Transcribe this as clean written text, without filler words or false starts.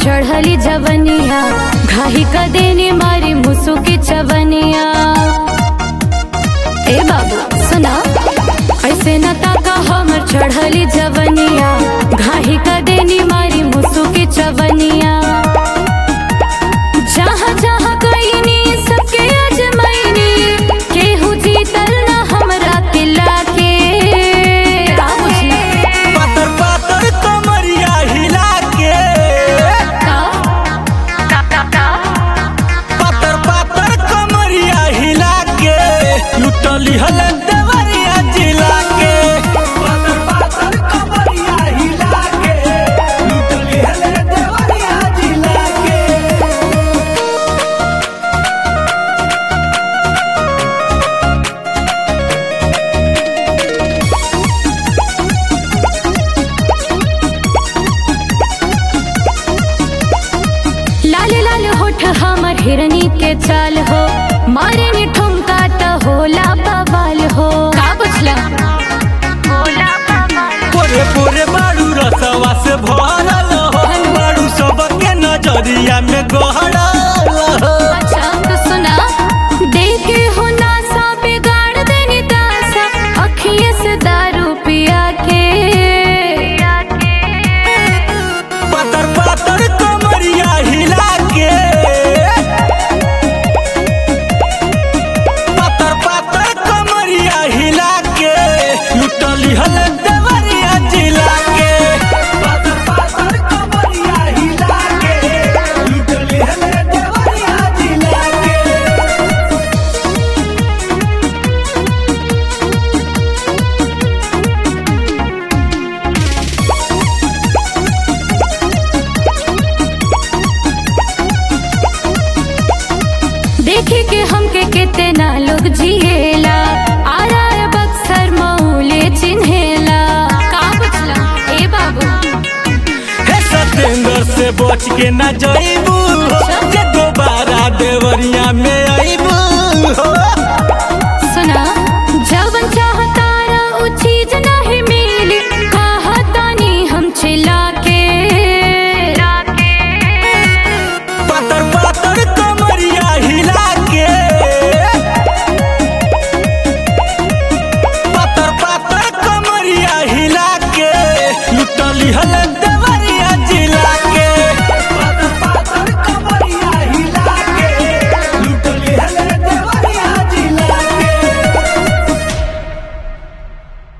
चढ़ली जवनिया घाही का देने मारी मुसु की चवनिया। ए बाबू सुना ऐसे न ताका हमर चढ़ली जवनिया घाही का देने मारी मुसु की चवनिया। जहाँ जहाँ गईनी सबके अजमैनी केहू जीतल न हमरा तिला के। पातर पातर कमरिया हिला के पातर पातर कमरिया हिला के लुटली हल देवरिया जिला के। पातर पातर कमरिया हिला के लुटली हल देवरिया जिला के। लाल लाल होठ हमर हिरनी के चाल हो मारे में ठुमका त होला बवाल हो। का बुझला पोरे पोरे बारू रसवा से भरल हो बारू सबके नजरिया में गहरल हो। अच्छा तो सुना देखे हो नासा बिगाड़ देनी दासा अखिए से दारू पिया के। पातर पातर कमरिया हिला के पातर पातर कमरिया हिला के लुटली हल देवरिया जिला के। पातर पातर कमरिया हिला के लुटली हल देवरिया जिला के। देखे के हमके कितना लोग जिएला आ रहा है बक्सर मऊले चिन्हेला। का बुझला ए बाबू हे सतेंद्र से बच के न जाइबू जे दोबारा देवरिया में आइबू हो। सुना जवन चाहतारा उ चीज नहीं मिली कहतानी हम चिल्ला के। पातर पातर कमरिया हिला के पातर पातर कमरिया हिला के लुटली हल